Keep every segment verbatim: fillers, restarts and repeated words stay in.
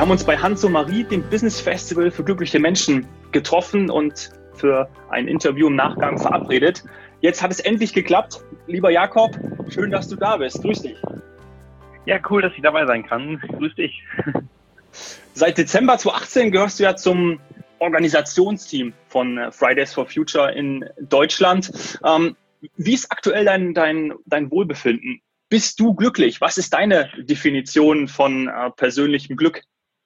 haben uns bei Hans und Marie, dem Business Festival für glückliche Menschen, getroffen und für ein Interview im Nachgang verabredet. Jetzt hat es endlich geklappt. Lieber Jakob, schön, dass du da bist. Grüß dich. Ja, cool, dass ich dabei sein kann. Grüß dich. Seit Dezember zweitausendachtzehn gehörst du ja zum Organisationsteam von Fridays for Future in Deutschland. Ähm, wie ist aktuell dein, dein, dein Wohlbefinden? Bist du glücklich? Was ist deine Definition von äh, persönlichem Glück?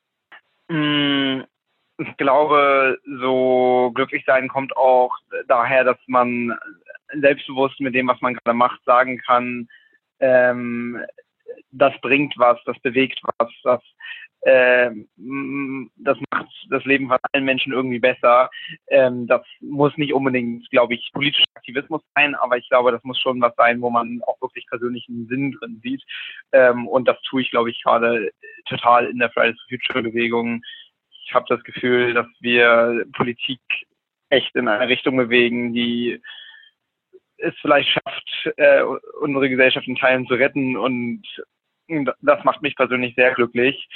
Ich glaube, so glücklich sein kommt auch daher, dass man selbstbewusst mit dem, was man gerade macht, sagen kann, ähm, das bringt was, das bewegt was, das, ähm, das macht das Leben von allen Menschen irgendwie besser. Ähm, das muss nicht unbedingt, glaube ich, politischer Aktivismus sein, aber ich glaube, das muss schon was sein, wo man auch wirklich persönlichen Sinn drin sieht. Ähm, und das tue ich, glaube ich, gerade total in der Fridays for Future Bewegung. Ich habe das Gefühl, dass wir Politik echt in eine Richtung bewegen, die es vielleicht schafft, äh, unsere Gesellschaft in Teilen zu retten, und das macht mich persönlich sehr glücklich.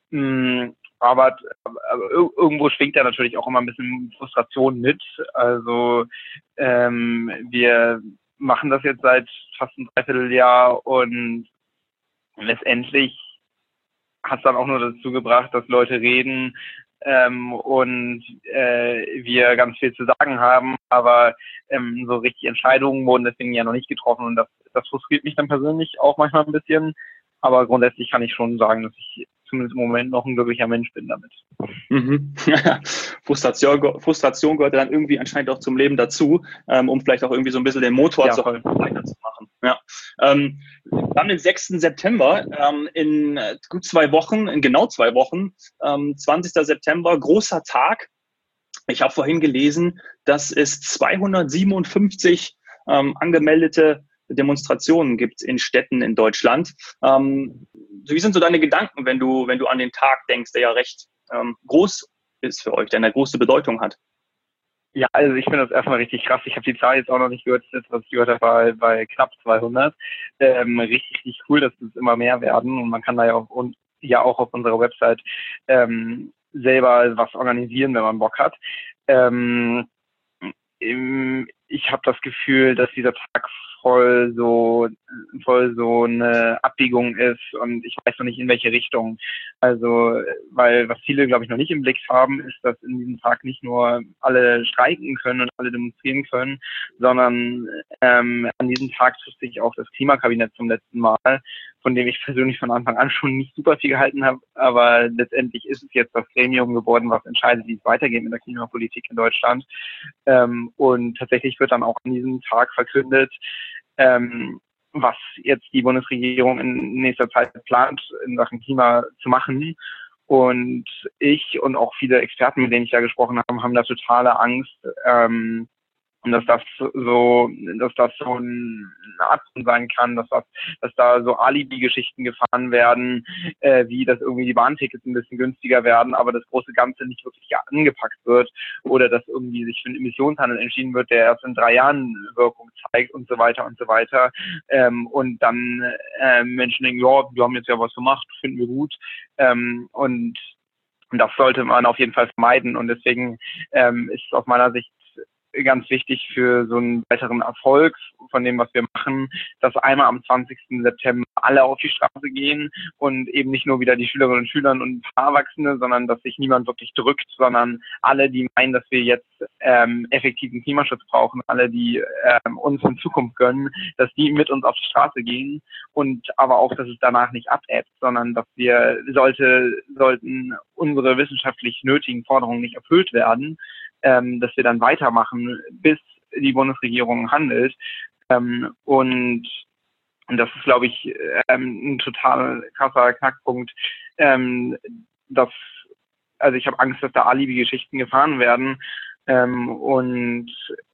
Aber, aber irgendwo schwingt da natürlich auch immer ein bisschen Frustration mit. Also ähm, wir machen das jetzt seit fast ein Dreivierteljahr und letztendlich hat es dann auch nur dazu gebracht, dass Leute reden ähm, und äh, wir ganz viel zu sagen haben, aber ähm, so richtig Entscheidungen wurden deswegen ja noch nicht getroffen, und das, das frustriert mich dann persönlich auch manchmal ein bisschen, aber grundsätzlich kann ich schon sagen, dass ich zumindest im Moment noch ein glücklicher Mensch bin damit. Mhm. Frustration, Frustration gehört dann irgendwie anscheinend auch zum Leben dazu, ähm, um vielleicht auch irgendwie so ein bisschen den Motor ja, zu weiterzumachen. Ja. Ähm, wir haben den sechsten September ähm, in gut zwei Wochen, in genau zwei Wochen, ähm, zwanzigsten September, großer Tag. Ich habe vorhin gelesen, dass es zweihundertsiebenundfünfzig ähm, angemeldete Demonstrationen gibt in Städten in Deutschland. Ähm, wie sind so deine Gedanken, wenn du, wenn du an den Tag denkst, der ja recht ähm, groß ist für euch, der eine große Bedeutung hat? Ja, also ich finde das erstmal richtig krass. Ich habe die Zahl jetzt auch noch nicht gehört. Das, was ich gehört habe, bei, bei knapp zweihundert. Ähm, richtig, richtig cool, dass es immer mehr werden. Und man kann da ja auch, und ja auch auf unserer Website ähm, selber was organisieren, wenn man Bock hat. Ähm, ich habe das Gefühl, dass dieser Tag voll so voll so eine Abbiegung ist, und ich weiß noch nicht, in welche Richtung. Also, weil was viele, glaube ich, noch nicht im Blick haben, ist, dass in diesem Tag nicht nur alle streiken können und alle demonstrieren können, sondern ähm, an diesem Tag trifft sich auch das Klimakabinett zum letzten Mal, von dem ich persönlich von Anfang an schon nicht super viel gehalten habe, aber letztendlich ist es jetzt das Gremium geworden, was entscheidet, wie es weitergeht mit der Klimapolitik in Deutschland. Ähm, und tatsächlich wird dann auch an diesem Tag verkündet, ähm, was jetzt die Bundesregierung in nächster Zeit plant, in Sachen Klima zu machen. Und ich und auch viele Experten, mit denen ich da gesprochen habe, haben da totale Angst, ähm, und dass das so, dass das so ein Abgrund sein kann, dass das, dass da so Alibi-Geschichten gefahren werden, äh, wie dass irgendwie die Bahntickets ein bisschen günstiger werden, aber das große Ganze nicht wirklich angepackt wird, oder dass irgendwie sich für einen Emissionshandel entschieden wird, der erst in drei Jahren Wirkung zeigt und so weiter und so weiter. Ähm, und dann äh, Menschen denken, ja, wir haben jetzt ja was gemacht, finden wir gut. Ähm, und das sollte man auf jeden Fall vermeiden, und deswegen ähm, ist aus meiner Sicht ganz wichtig für so einen weiteren Erfolg von dem, was wir machen, dass einmal am zwanzigsten September alle auf die Straße gehen und eben nicht nur wieder die Schülerinnen und Schüler und ein paar Erwachsene, sondern dass sich niemand wirklich drückt, sondern alle, die meinen, dass wir jetzt ähm, effektiven Klimaschutz brauchen, alle, die ähm, uns in Zukunft gönnen, dass die mit uns auf die Straße gehen, und aber auch, dass es danach nicht abebbt, sondern dass wir, sollte, sollten unsere wissenschaftlich nötigen Forderungen nicht erfüllt werden, ähm, dass wir dann weitermachen, bis die Bundesregierung handelt. Ähm, und, und das ist, glaube ich, ähm, ein total krasser Knackpunkt. Ähm, dass, also ich habe Angst, dass da Alibi-Geschichten gefahren werden ähm, und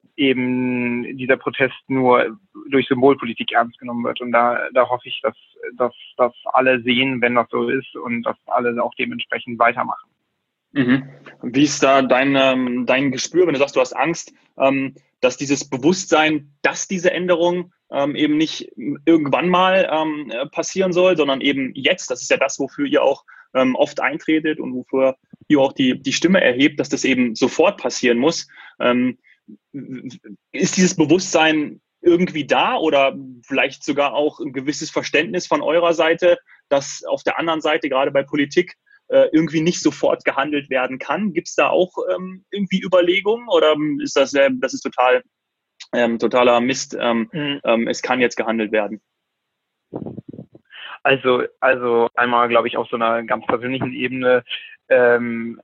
eben dieser Protest nur durch Symbolpolitik ernst genommen wird. Und da, da hoffe ich, dass, dass, dass alle sehen, wenn das so ist, und dass alle auch dementsprechend weitermachen. Mhm. Wie ist da dein, ähm, dein Gespür, wenn du sagst, du hast Angst, ähm, dass dieses Bewusstsein, dass diese Änderung ähm, eben nicht irgendwann mal ähm, passieren soll, sondern eben jetzt, das ist ja das, wofür ihr auch ähm, oft eintretet und wofür ihr auch die, die Stimme erhebt, dass das eben sofort passieren muss. Ähm, ist dieses Bewusstsein irgendwie da oder vielleicht sogar auch ein gewisses Verständnis von eurer Seite, dass auf der anderen Seite, gerade bei Politik, äh, irgendwie nicht sofort gehandelt werden kann? Gibt es da auch ähm, irgendwie Überlegungen oder ist das, äh, das ist total, ähm, totaler Mist, ähm, Mhm. ähm, es kann jetzt gehandelt werden? Also, also einmal, glaube ich, auf so einer ganz persönlichen Ebene, ähm,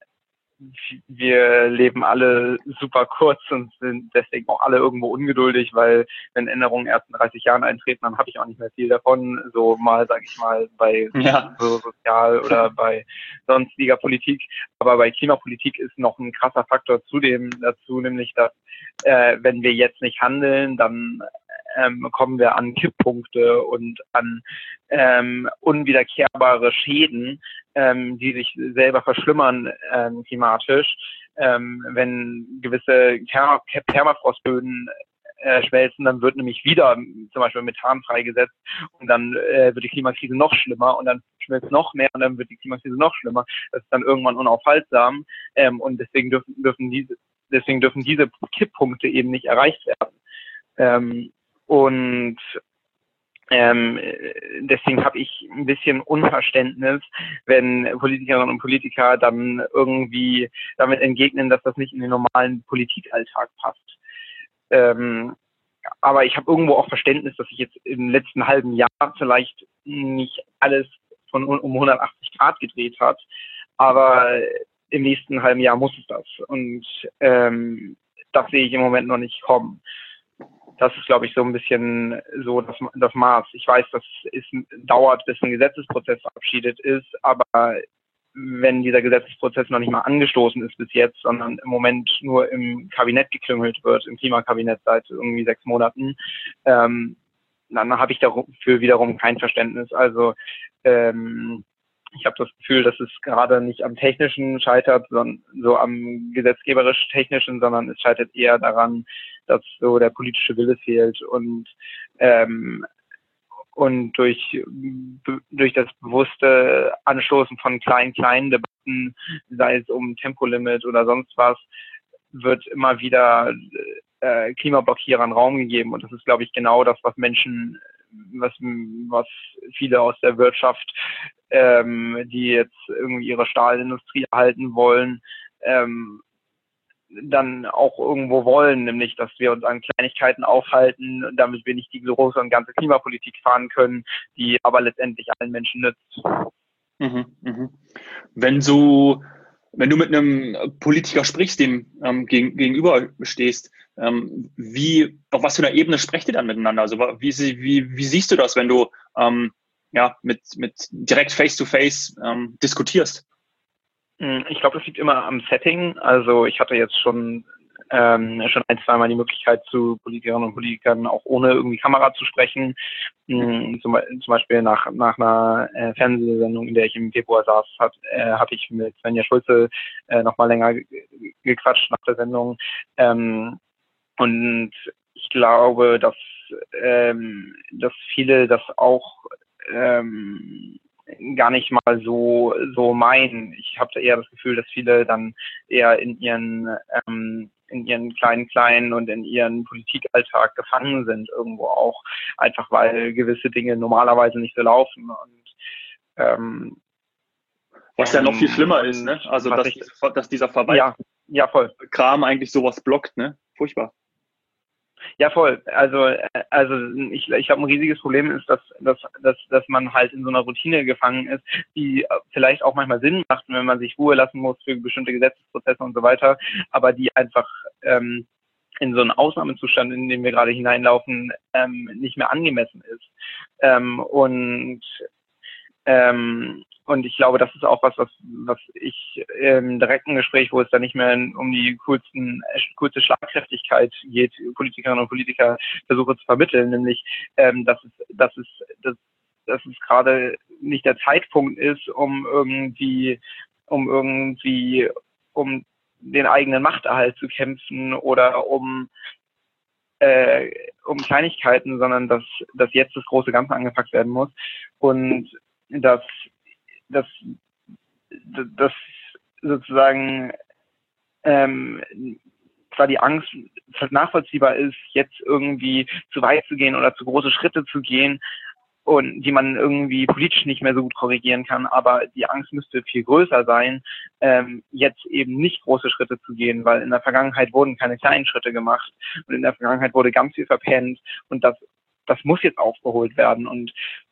wir leben alle super kurz und sind deswegen auch alle irgendwo ungeduldig, weil wenn Änderungen erst in dreißig Jahren eintreten, dann habe ich auch nicht mehr viel davon. So mal, sage ich mal, bei Ja. so Sozial- oder bei sonstiger Politik. Aber bei Klimapolitik ist noch ein krasser Faktor zudem dazu, nämlich dass äh, wenn wir jetzt nicht handeln, dann ähm, kommen wir an Kipppunkte und an ähm, unwiederkehrbare Schäden, ähm, die sich selber verschlimmern ähm, klimatisch, ähm, wenn gewisse Perm Permafrostböden äh, schmelzen, dann wird nämlich wieder zum Beispiel Methan freigesetzt und dann äh, wird die Klimakrise noch schlimmer und dann schmilzt noch mehr und dann wird die Klimakrise noch schlimmer. Das ist dann irgendwann unaufhaltsam ähm, und deswegen dürfen, dürfen diese deswegen dürfen diese Kipppunkte eben nicht erreicht werden. Ähm, und Ähm, deswegen habe ich ein bisschen Unverständnis, wenn Politikerinnen und Politiker dann irgendwie damit entgegnen, dass das nicht in den normalen Politikalltag passt. Ähm, aber ich habe irgendwo auch Verständnis, dass sich jetzt im letzten halben Jahr vielleicht nicht alles von um hundertachtzig Grad gedreht hat, aber im nächsten halben Jahr muss es das. Und ähm, das sehe ich im Moment noch nicht kommen. Das ist, glaube ich, so ein bisschen so das, das Maß. Ich weiß, dass es dauert, bis ein Gesetzesprozess verabschiedet ist, aber wenn dieser Gesetzesprozess noch nicht mal angestoßen ist bis jetzt, sondern im Moment nur im Kabinett geklüngelt wird, im Klimakabinett seit irgendwie sechs Monaten, ähm, dann habe ich dafür wiederum kein Verständnis. Also ähm, ich habe das Gefühl, dass es gerade nicht am Technischen scheitert, sondern so am gesetzgeberisch-technischen, sondern es scheitert eher daran, dass so der politische Wille fehlt und ähm, und durch durch das bewusste Anstoßen von kleinen kleinen Debatten, sei es um Tempolimit oder sonst was, wird immer wieder äh, Klimablockierern Raum gegeben und das ist, glaube ich, genau das, was Menschen was was viele aus der Wirtschaft, ähm, die jetzt irgendwie ihre Stahlindustrie erhalten wollen, ähm, dann auch irgendwo wollen, nämlich dass wir uns an Kleinigkeiten aufhalten, damit wir nicht die große und ganze Klimapolitik fahren können, die aber letztendlich allen Menschen nützt. Mhm, mhm. Wenn du, wenn du mit einem Politiker sprichst, dem ähm, gegen, gegenüber stehst, ähm, wie, auf was für einer Ebene sprecht ihr dann miteinander? Also wie, wie, wie siehst du das, wenn du ähm, ja, mit, mit direkt face-to-face ähm, diskutierst? Ich glaube, das liegt immer am Setting. Also ich hatte jetzt schon ähm, schon ein, zweimal die Möglichkeit, zu Politikerinnen und Politikern auch ohne irgendwie Kamera zu sprechen. Mhm. Zum, zum Beispiel nach, nach einer äh, Fernsehsendung, in der ich im Februar saß, hat, äh, hatte ich mit Svenja Schulze äh, noch mal länger gequatscht nach der Sendung. Ähm, und ich glaube, dass, ähm, dass viele das auch ähm, gar nicht mal so so meinen. Ich habe eher das Gefühl, dass viele dann eher in ihren ähm, in ihren kleinen kleinen und in ihren Politikalltag gefangen sind irgendwo auch, einfach weil gewisse Dinge normalerweise nicht so laufen und ähm, was ja noch viel schlimmer ist, ne? Also dass, ich, diese, dass dieser ja, ja, voll. Verwaltungskram eigentlich sowas blockt, ne? Furchtbar. Ja, voll. Also, also ich, ich glaube, ein riesiges Problem ist, dass, dass, dass, dass man halt in so einer Routine gefangen ist, die vielleicht auch manchmal Sinn macht, wenn man sich Ruhe lassen muss für bestimmte Gesetzesprozesse und so weiter, aber die einfach ähm, in so einen Ausnahmezustand, in den wir gerade hineinlaufen, ähm, nicht mehr angemessen ist. Ähm, und ähm, und ich glaube, das ist auch was, was, was ich im direkten Gespräch, wo es dann nicht mehr um die coolsten, coolste Schlagkräftigkeit geht, Politikerinnen und Politiker versuche zu vermitteln, nämlich, ähm, dass es, dass es, dass, dass es gerade nicht der Zeitpunkt ist, um irgendwie, um irgendwie, um den eigenen Machterhalt zu kämpfen oder um äh, um Kleinigkeiten, sondern dass, dass jetzt das große Ganze angepackt werden muss und dass, dass dass sozusagen ähm, zwar die Angst nachvollziehbar ist, jetzt irgendwie zu weit zu gehen oder zu große Schritte zu gehen und die man irgendwie politisch nicht mehr so gut korrigieren kann, aber die Angst müsste viel größer sein, ähm, jetzt eben nicht große Schritte zu gehen, weil in der Vergangenheit wurden keine kleinen Schritte gemacht und in der Vergangenheit wurde ganz viel verpennt und das das muss jetzt aufgeholt werden und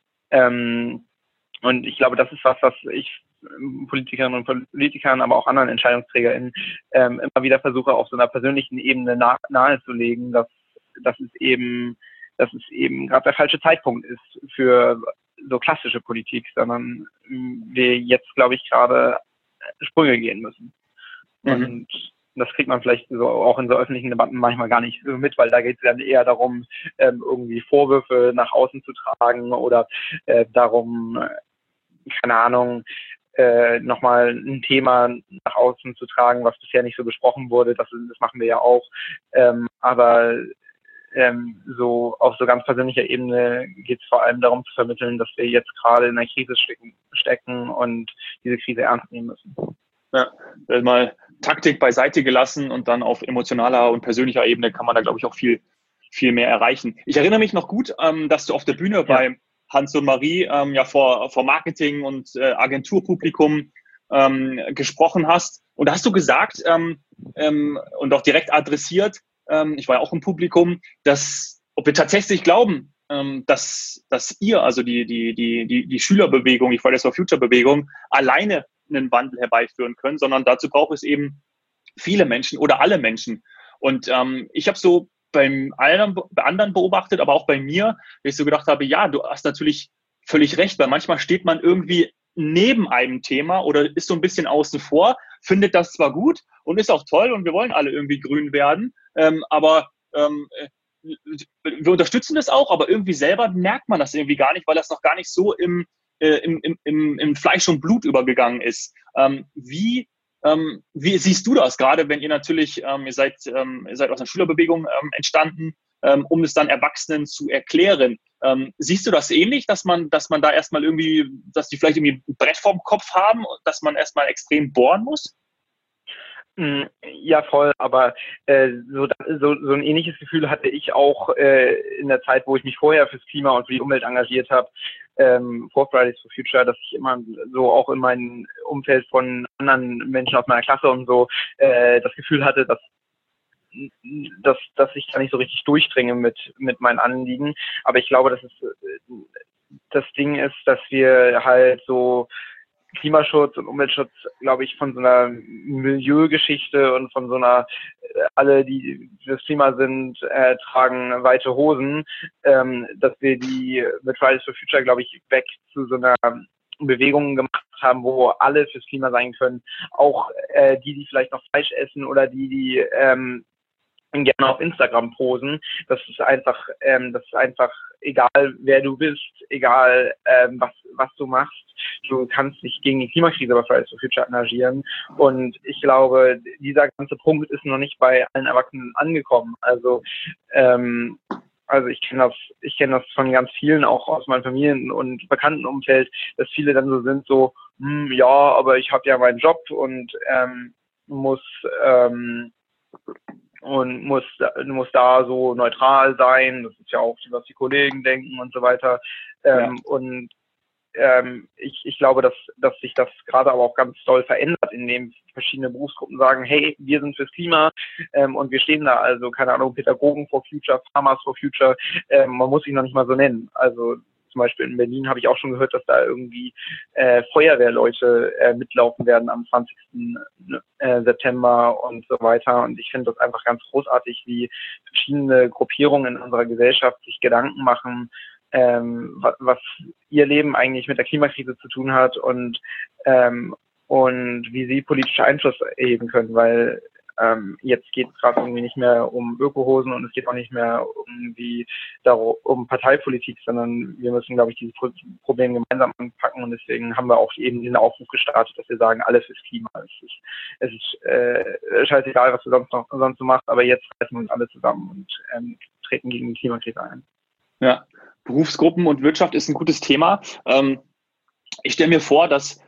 ähm, und ich glaube, das ist was, was ich Politikerinnen und Politikern, aber auch anderen EntscheidungsträgerInnen ähm, immer wieder versuche, auf so einer persönlichen Ebene nah, nahezulegen, dass, dass es eben, dass es eben gerade der falsche Zeitpunkt ist für so klassische Politik, sondern wir jetzt, glaube ich, gerade Sprünge gehen müssen. Mhm. Und das kriegt man vielleicht so auch in so öffentlichen Debatten manchmal gar nicht so mit, weil da geht es dann eher darum, ähm, irgendwie Vorwürfe nach außen zu tragen oder äh, darum, keine Ahnung, äh, nochmal ein Thema nach außen zu tragen, was bisher nicht so besprochen wurde. Das, das machen wir ja auch. Ähm, aber ähm, so auf so ganz persönlicher Ebene geht es vor allem darum zu vermitteln, dass wir jetzt gerade in einer Krise stecken, stecken und diese Krise ernst nehmen müssen. Ja, mal Taktik beiseite gelassen und dann auf emotionaler und persönlicher Ebene kann man da, glaube ich, auch viel, viel mehr erreichen. Ich erinnere mich noch gut, ähm, dass du auf der Bühne ja. bei Hans und Marie ähm, ja vor, vor Marketing und äh, Agenturpublikum ähm, gesprochen hast. Und da hast du gesagt ähm, ähm, und auch direkt adressiert, ähm, ich war ja auch im Publikum, dass ob wir tatsächlich glauben, ähm, dass, dass ihr, also die, die, die, die, die Schülerbewegung, die Fridays for Future Bewegung, alleine einen Wandel herbeiführen können, sondern dazu braucht es eben viele Menschen oder alle Menschen. Und ähm, ich habe so beim anderen beobachtet, aber auch bei mir, dass ich so gedacht habe, ja, du hast natürlich völlig recht, weil manchmal steht man irgendwie neben einem Thema oder ist so ein bisschen außen vor, findet das zwar gut und ist auch toll und wir wollen alle irgendwie grün werden, ähm, aber ähm, wir unterstützen das auch, aber irgendwie selber merkt man das irgendwie gar nicht, weil das noch gar nicht so im, äh, im, im, im Fleisch und Blut übergegangen ist. Ähm, wie Ähm, wie siehst du das gerade, wenn ihr natürlich, ähm, ihr seid, ähm, ihr seid aus einer Schülerbewegung ähm, entstanden, ähm, um es dann Erwachsenen zu erklären? Ähm, siehst du das ähnlich, dass man, dass man da erstmal irgendwie, dass die vielleicht irgendwie ein Brett vorm Kopf haben, dass man erstmal extrem bohren muss? Ja, voll, aber äh, so, so, so ein ähnliches Gefühl hatte ich auch äh, in der Zeit, wo ich mich vorher fürs Klima und für die Umwelt engagiert habe, ähm, vor Fridays for Future, dass ich immer so auch in meinem Umfeld von anderen Menschen aus meiner Klasse und so äh, das Gefühl hatte, dass dass, dass ich da nicht so richtig durchdringe mit, mit meinen Anliegen. Aber ich glaube, dass es das Ding ist, dass wir halt so Klimaschutz und Umweltschutz, glaube ich, von so einer Milieugeschichte und von so einer, alle, die fürs Klima sind, äh, tragen weite Hosen, ähm, dass wir die mit Fridays for Future, glaube ich, weg zu so einer Bewegung gemacht haben, wo alle fürs Klima sein können. Auch äh, die, die vielleicht noch Fleisch essen oder die, die ähm, gerne auf Instagram posen. Das ist einfach, ähm, das ist einfach egal, wer du bist, egal ähm, was was du machst. Du kannst dich gegen die Klimakrise bei Fridays for Future engagieren. Und ich glaube, dieser ganze Punkt ist noch nicht bei allen Erwachsenen angekommen. Also ähm, also ich kenne das, ich kenne das von ganz vielen, auch aus meinem Familien- und Bekanntenumfeld, dass viele dann so sind, so, hm, ja, aber ich habe ja meinen Job und ähm, muss ähm, und muss, muss da so neutral sein. Das ist ja auch, was die Kollegen denken und so weiter. Ähm, ja. Und ähm, ich, ich glaube, dass, dass sich das gerade aber auch ganz doll verändert, indem verschiedene Berufsgruppen sagen, hey, wir sind fürs Klima ähm, und wir stehen da, also keine Ahnung, Pädagogen for Future, Farmers for Future, ähm, man muss sich noch nicht mal so nennen. Also zum Beispiel in Berlin habe ich auch schon gehört, dass da irgendwie äh, Feuerwehrleute äh, mitlaufen werden am zwanzigsten September und so weiter. Und ich finde das einfach ganz großartig, wie verschiedene Gruppierungen in unserer Gesellschaft sich Gedanken machen, ähm, was, was ihr Leben eigentlich mit der Klimakrise zu tun hat und ähm, und wie sie politische Einfluss erheben können, weil ähm, jetzt geht es gerade irgendwie nicht mehr um Ökohosen und es geht auch nicht mehr irgendwie darum, um Parteipolitik, sondern wir müssen, glaube ich, dieses Problem gemeinsam anpacken und deswegen haben wir auch eben diesen Aufruf gestartet, dass wir sagen, alles ist Klima. Es ist, es ist äh, scheißegal, was du sonst noch sonst so machst, aber jetzt reißen wir uns alle zusammen und ähm, treten gegen die Klimakrise ein. Ja, Berufsgruppen und Wirtschaft ist ein gutes Thema. Ähm, ich stelle mir vor, dass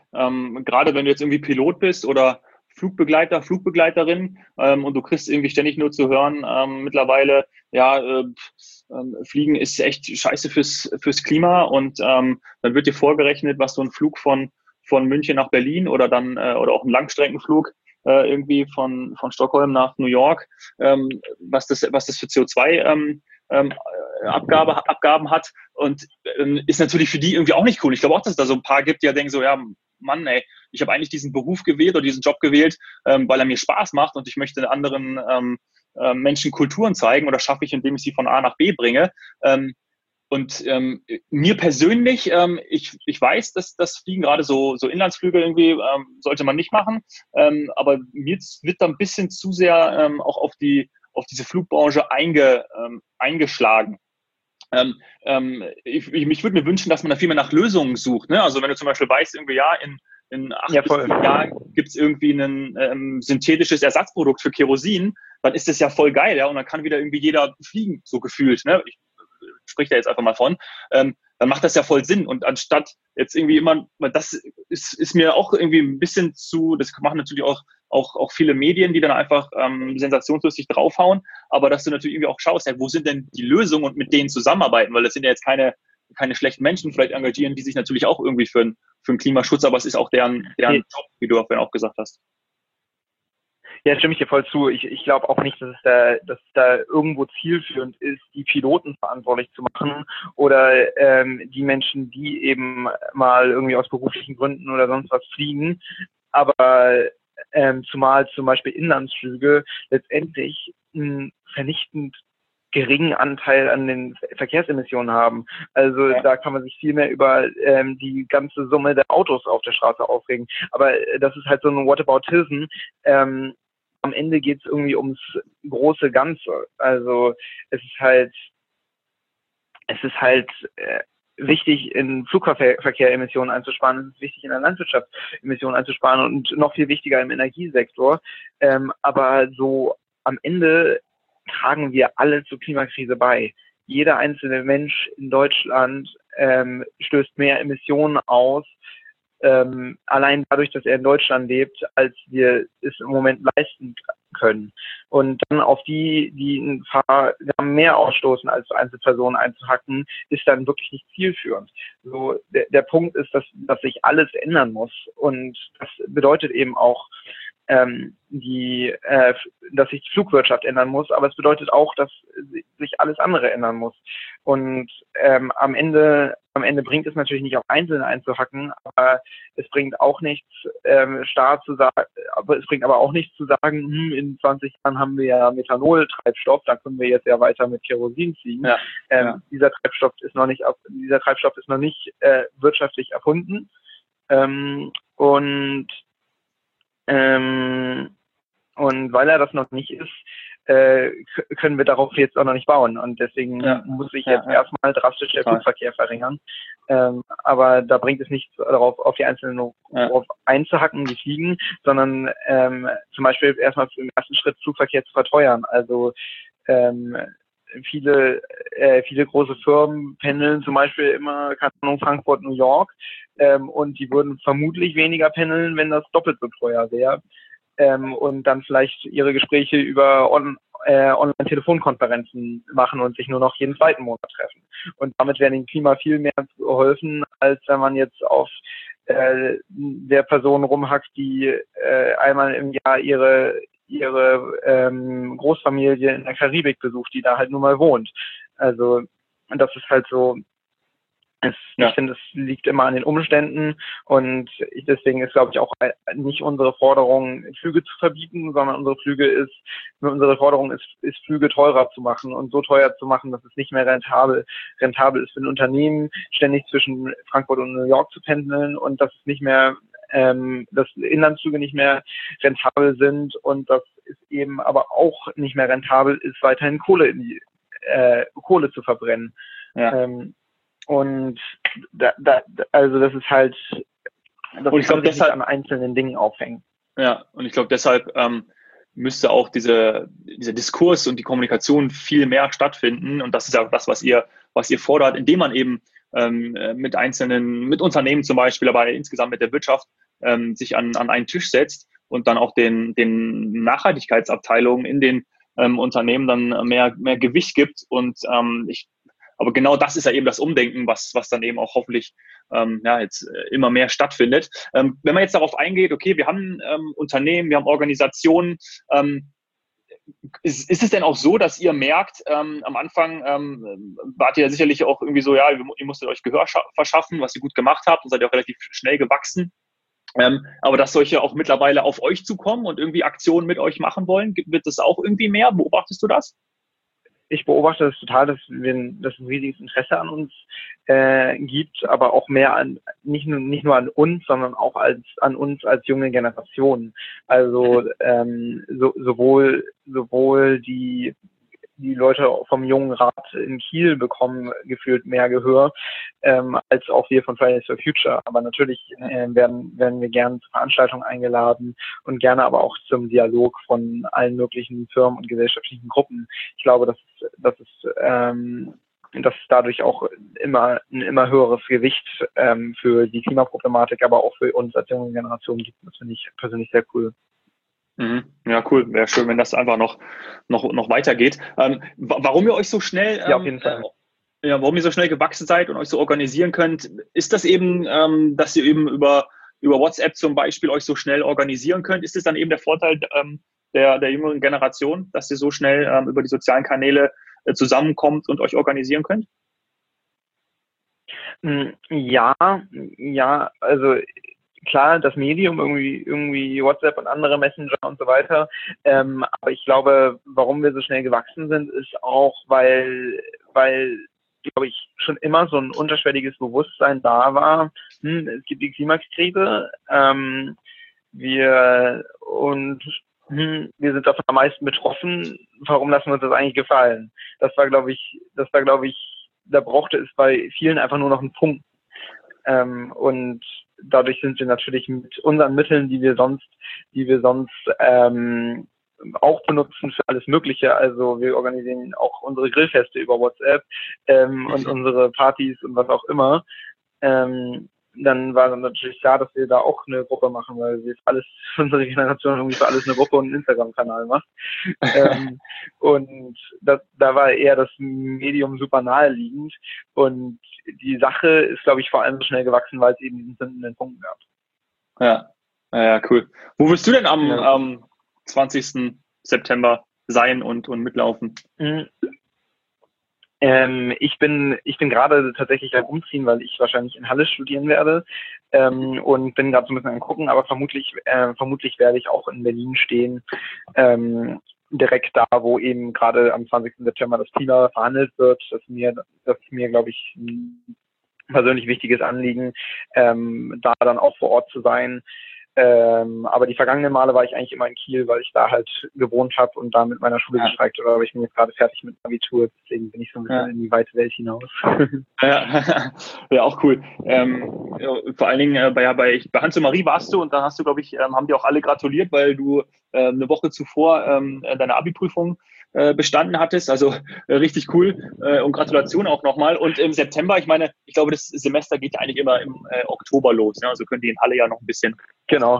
ähm, gerade wenn du jetzt irgendwie Pilot bist oder Flugbegleiter, Flugbegleiterin ähm, und du kriegst irgendwie ständig nur zu hören, ähm, mittlerweile, ja, äh, äh, Fliegen ist echt scheiße fürs, fürs Klima und ähm, dann wird dir vorgerechnet, was so ein Flug von, von München nach Berlin oder dann äh, oder auch ein Langstreckenflug äh, irgendwie von, von Stockholm nach New York, ähm, was das, was das für C O zwei ähm, ähm, Abgabe, Abgaben hat und ähm, ist natürlich für die irgendwie auch nicht cool. Ich glaube auch, dass es da so ein paar gibt, die ja denken so, ja, Mann, ey, ich habe eigentlich diesen Beruf gewählt oder diesen Job gewählt, ähm, weil er mir Spaß macht und ich möchte anderen ähm, äh, Menschen Kulturen zeigen oder schaffe ich, indem ich sie von A nach B bringe. Ähm, und ähm, mir persönlich, ähm, ich, ich weiß, dass das Fliegen gerade so, so Inlandsflüge irgendwie ähm, sollte man nicht machen, ähm, aber mir wird da ein bisschen zu sehr ähm, auch auf die auf diese Flugbranche einge, ähm, eingeschlagen. Ähm, ähm, ich, ich, ich würde mir wünschen, dass man da viel mehr nach Lösungen sucht. Ne? Also wenn du zum Beispiel weißt, irgendwie ja, in, in acht Ja, bis voll. zehn Jahren gibt es irgendwie ein ähm, synthetisches Ersatzprodukt für Kerosin, dann ist das ja voll geil, ja, und dann kann wieder irgendwie jeder fliegen, so gefühlt. Ne? Ich spreche da jetzt einfach mal von. Ähm, dann macht das ja voll Sinn. Und anstatt jetzt irgendwie immer, das ist, ist mir auch irgendwie ein bisschen zu, das machen natürlich auch, auch, auch viele Medien, die dann einfach ähm, sensationslustig draufhauen, aber dass du natürlich irgendwie auch schaust, ja, wo sind denn die Lösungen und mit denen zusammenarbeiten, weil das sind ja jetzt keine, keine schlechten Menschen vielleicht engagieren, die sich natürlich auch irgendwie für, ein, für einen Klimaschutz, aber es ist auch deren, deren Job, wie du auch gesagt hast. Ja, stimme ich dir voll zu. Ich, ich glaube auch nicht, dass es, da, dass es da irgendwo zielführend ist, die Piloten verantwortlich zu machen oder ähm, die Menschen, die eben mal irgendwie aus beruflichen Gründen oder sonst was fliegen. Aber ähm, zumal zum Beispiel Inlandsflüge letztendlich einen vernichtend geringen Anteil an den Verkehrsemissionen haben. Also ja. Da kann man sich viel mehr über ähm, die ganze Summe der Autos auf der Straße aufregen. Aber äh, das ist halt so ein Whataboutism. Ähm, am Ende geht es irgendwie ums große Ganze. Also es ist halt, es ist halt äh, wichtig, in Flugverkehr Emissionen einzusparen. Es ist wichtig, in der Landwirtschaft Emissionen einzusparen und noch viel wichtiger im Energiesektor. Ähm, aber so am Ende tragen wir alle zur Klimakrise bei. Jeder einzelne Mensch in Deutschland ähm, stößt mehr Emissionen aus, ähm, allein dadurch, dass er in Deutschland lebt, als wir es im Moment leisten können. Und dann auf die, die ein paar mehr ausstoßen als Einzelpersonen einzuhacken, ist dann wirklich nicht zielführend. So, der, der Punkt ist, dass, dass sich alles ändern muss. Und das bedeutet eben auch, ähm, die, äh, dass sich die Flugwirtschaft ändern muss, aber es bedeutet auch, dass sich alles andere ändern muss. Und ähm, am Ende, am Ende bringt es natürlich nicht auf Einzelne einzuhacken, aber es bringt auch nichts, ähm, starr zu sagen, aber es bringt aber auch nichts zu sagen, hm, in zwanzig Jahren haben wir ja Methanol-Treibstoff, dann können wir jetzt ja weiter mit Kerosin fliegen. Ja, ähm, ja. Dieser Treibstoff ist noch nicht, dieser Treibstoff ist noch nicht äh, wirtschaftlich erfunden. Ähm, und Ähm, und weil er das noch nicht ist, äh, können wir darauf jetzt auch noch nicht bauen. Und deswegen ja. muss ich jetzt ja, ja. erstmal drastisch der Flugverkehr verringern. Ähm, aber da bringt es nicht darauf, auf die Einzelnen ja. drauf einzuhacken, die fliegen, sondern ähm, zum Beispiel erstmal im ersten Schritt Flugverkehr zu verteuern. Also ähm, viele äh, viele große Firmen pendeln zum Beispiel immer, keine Ahnung, Frankfurt, New York, ähm, und die würden vermutlich weniger pendeln, wenn das doppelt so teuer wäre, ähm, und dann vielleicht ihre Gespräche über on, äh, Online-Telefonkonferenzen machen und sich nur noch jeden zweiten Monat treffen. Und damit wäre dem Klima viel mehr geholfen, als wenn man jetzt auf äh, der Person rumhackt, die äh, einmal im Jahr ihre ihre ähm, Großfamilie in der Karibik besucht, die da halt nur mal wohnt. Also, und das ist halt so, es, ja. ich finde, es liegt immer an den Umständen und ich, deswegen ist, glaube ich, auch nicht unsere Forderung, Flüge zu verbieten, sondern unsere Flüge ist, unsere Forderung ist, ist Flüge teurer zu machen und so teuer zu machen, dass es nicht mehr rentabel, rentabel ist für ein Unternehmen, ständig zwischen Frankfurt und New York zu pendeln und dass es nicht mehr Ähm, dass Inlandsflüge nicht mehr rentabel sind und dass es eben aber auch nicht mehr rentabel ist, weiterhin Kohle in die äh, Kohle zu verbrennen. Ja. Ähm, und da, da, also das ist halt, das und ich glaube, deshalb nicht an einzelnen Dingen aufhängen. Ja, und ich glaube, deshalb ähm, müsste auch diese, dieser Diskurs und die Kommunikation viel mehr stattfinden. Und das ist ja das, was ihr, was ihr fordert, indem man eben ähm, äh, mit einzelnen, mit Unternehmen zum Beispiel, aber insgesamt mit der Wirtschaft ähm, sich an, an einen Tisch setzt und dann auch den, den Nachhaltigkeitsabteilungen in den ähm, Unternehmen dann mehr, mehr Gewicht gibt. Und ähm, ich, aber genau das ist ja eben das Umdenken, was, was dann eben auch hoffentlich ähm, ja, jetzt äh, immer mehr stattfindet. Ähm, wenn man jetzt darauf eingeht, okay, wir haben ähm, Unternehmen, wir haben Organisationen, ähm, ist, ist es denn auch so, dass ihr merkt, ähm, am Anfang ähm, wart ihr ja sicherlich auch irgendwie so, ja, ihr musstet euch Gehör verschaffen, was ihr gut gemacht habt und seid ja auch relativ schnell gewachsen. Ähm, aber dass solche auch mittlerweile auf euch zukommen und irgendwie Aktionen mit euch machen wollen, wird das auch irgendwie mehr? Beobachtest du das? Ich beobachte das total, dass wir dass es ein riesiges Interesse an uns äh, gibt, aber auch mehr an nicht nur nicht nur an uns, sondern auch als an uns als junge Generation. Also ähm, so, sowohl sowohl die die Leute vom Jungen Rat in Kiel bekommen gefühlt mehr Gehör, ähm, als auch wir von Fridays for Future. Aber natürlich äh, werden, werden wir gerne zu Veranstaltungen eingeladen und gerne aber auch zum Dialog von allen möglichen Firmen und gesellschaftlichen Gruppen. Ich glaube, dass, dass es ähm, dass es dadurch auch immer ein immer höheres Gewicht ähm, für die Klimaproblematik, aber auch für uns als junge Generation gibt. Das finde ich persönlich sehr cool. Mhm. Ja, cool. Wäre schön, wenn das einfach noch, noch, noch weitergeht. Ähm, warum ihr euch so schnell, ähm, ja, auf jeden Fall. Äh, ja, warum ihr so schnell gewachsen seid und euch so organisieren könnt, ist das eben, ähm, dass ihr eben über, über WhatsApp zum Beispiel euch so schnell organisieren könnt? Ist das dann eben der Vorteil ähm, der, der jüngeren Generation, dass ihr so schnell ähm, über die sozialen Kanäle äh, zusammenkommt und euch organisieren könnt? Ja, ja, also klar, das Medium, irgendwie, irgendwie WhatsApp und andere Messenger und so weiter. Ähm, aber ich glaube, warum wir so schnell gewachsen sind, ist auch, weil, weil, glaube ich, schon immer so ein unterschwelliges Bewusstsein da war. Hm, es gibt die Klimakrise, ähm, wir, und, hm, wir sind davon am meisten betroffen. Warum lassen wir uns das eigentlich gefallen? Das war, glaube ich, das war, glaube ich, da brauchte es bei vielen einfach nur noch einen Punkt. Ähm, und dadurch sind wir natürlich mit unseren Mitteln, die wir sonst, die wir sonst ähm, auch benutzen für alles Mögliche. Also wir organisieren auch unsere Grillfeste über WhatsApp ähm, und unsere Partys und was auch immer. Ähm, dann war dann natürlich klar, dass wir da auch eine Gruppe machen, weil wir alles, unsere Generation irgendwie für alles eine Gruppe und einen Instagram-Kanal macht. ähm, und das, da war eher das Medium super naheliegend. Und die Sache ist, glaube ich, vor allem so schnell gewachsen, weil es eben diesen zündenden Punkt gab. Ja, ja, cool. Wo willst du denn am ja. ähm, zwanzigsten September sein und, und mitlaufen? Mhm. Ähm, ich bin ich bin gerade tatsächlich am Umziehen, weil ich wahrscheinlich in Halle studieren werde ähm, und bin gerade so ein bisschen am Gucken, aber vermutlich äh, vermutlich werde ich auch in Berlin stehen, ähm, direkt da, wo eben gerade am zwanzigsten September das Klima verhandelt wird. Das ist mir, das ist mir, glaube ich, ein persönlich wichtiges Anliegen, ähm, da dann auch vor Ort zu sein. Ähm, aber die vergangenen Male war ich eigentlich immer in Kiel, weil ich da halt gewohnt habe und da mit meiner Schule Ja. gestreikt habe. Aber ich bin jetzt gerade fertig mit Abitur, deswegen bin ich so ein bisschen ja. in die weite Welt hinaus. Ja, ja, auch cool. Ähm, ja, vor allen Dingen äh, bei, bei, bei Hans und Marie warst du und da hast du, glaube ich, ähm, haben dir auch alle gratuliert, weil du äh, eine Woche zuvor ähm, deine Abi-Prüfung äh, bestanden hattest. Also äh, richtig cool äh, und Gratulation auch nochmal. Und im September, ich meine, ich glaube, das Semester geht ja eigentlich immer im äh, Oktober los. Ne? Also könnt ihr in Halle ja noch ein bisschen. Genau.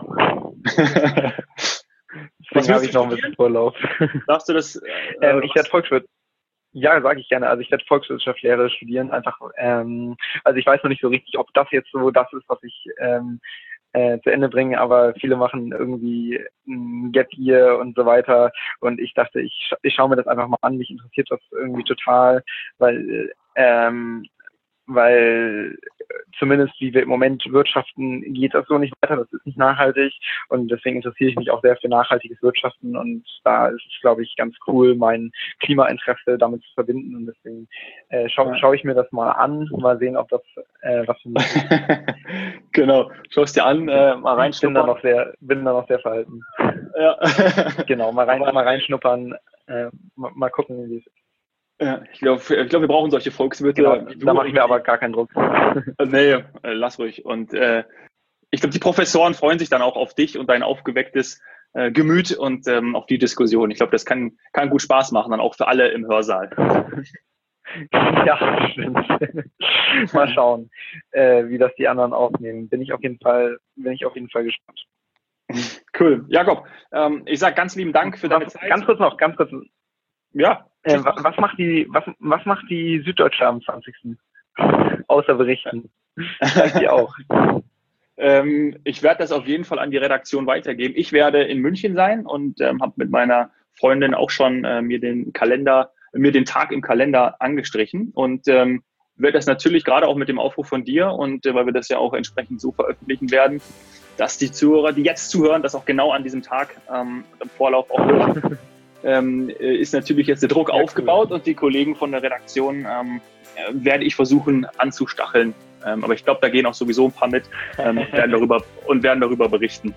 Deswegen habe ich noch ein bisschen Vorlauf. Darfst du das? Äh, ähm, ich werde Volkswirt. Ja, sage ich gerne. Also ich werde Volkswirtschaftslehre studieren. Einfach, ähm, also ich weiß noch nicht so richtig, ob das jetzt so das ist, was ich ähm, äh, zu Ende bringe, aber viele machen irgendwie ein Gap Year und so weiter. Und ich dachte, ich, ich schaue mir das einfach mal an. Mich interessiert das irgendwie total, weil ähm, weil zumindest wie wir im Moment wirtschaften, geht das so nicht weiter, das ist nicht nachhaltig und deswegen interessiere ich mich auch sehr für nachhaltiges Wirtschaften und da ist es, glaube ich, ganz cool, mein Klimainteresse damit zu verbinden und deswegen äh, schaue ja. schau ich mir das mal an, mal sehen, ob das äh, was für mich ist. Genau, schau es dir an, äh, mal reinschnuppern. Bin da noch sehr, bin da noch sehr verhalten. Ja. Genau, mal, rein, mal reinschnuppern, äh, mal, mal gucken, wie es ist. Ja, ich glaube, ich glaub, wir brauchen solche Volkswirte. Genau, da mache ich mir aber gar keinen Druck. Nee, äh, lass ruhig. Und äh, ich glaube, die Professoren freuen sich dann auch auf dich und dein aufgewecktes äh, Gemüt und ähm, auf die Diskussion. Ich glaube, das kann, kann gut Spaß machen, dann auch für alle im Hörsaal. Ja, stimmt. Mal schauen, äh, wie das die anderen aufnehmen. Bin ich auf jeden Fall, bin ich auf jeden Fall gespannt. Cool. Jakob, ähm, ich sage ganz lieben Dank für deine was, Zeit. Ganz kurz noch, ganz kurz. Ja. Äh, was, was macht die, was, was macht die Süddeutsche am zwanzigsten? Außer berichten. Vielleicht die auch. ähm, ich werde das auf jeden Fall an die Redaktion weitergeben. Ich werde in München sein und ähm, habe mit meiner Freundin auch schon äh, mir den Kalender, mir den Tag im Kalender angestrichen und ähm, werde das natürlich gerade auch mit dem Aufruf von dir und äh, weil wir das ja auch entsprechend so veröffentlichen werden, dass die Zuhörer, die jetzt zuhören, das auch genau an diesem Tag ähm, im Vorlauf auch hören. ähm, ist natürlich jetzt der Druck ja, aufgebaut cool. Und die Kollegen von der Redaktion ähm, werde ich versuchen anzustacheln. Ähm, aber ich glaube, da gehen auch sowieso ein paar mit ähm, und, werden darüber, und werden darüber berichten.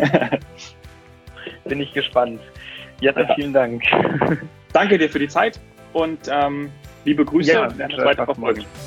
Bin ich gespannt. Jette, ja. Vielen Dank. Danke dir für die Zeit und ähm, liebe Grüße. Ja, werden wir weiter verfolgen.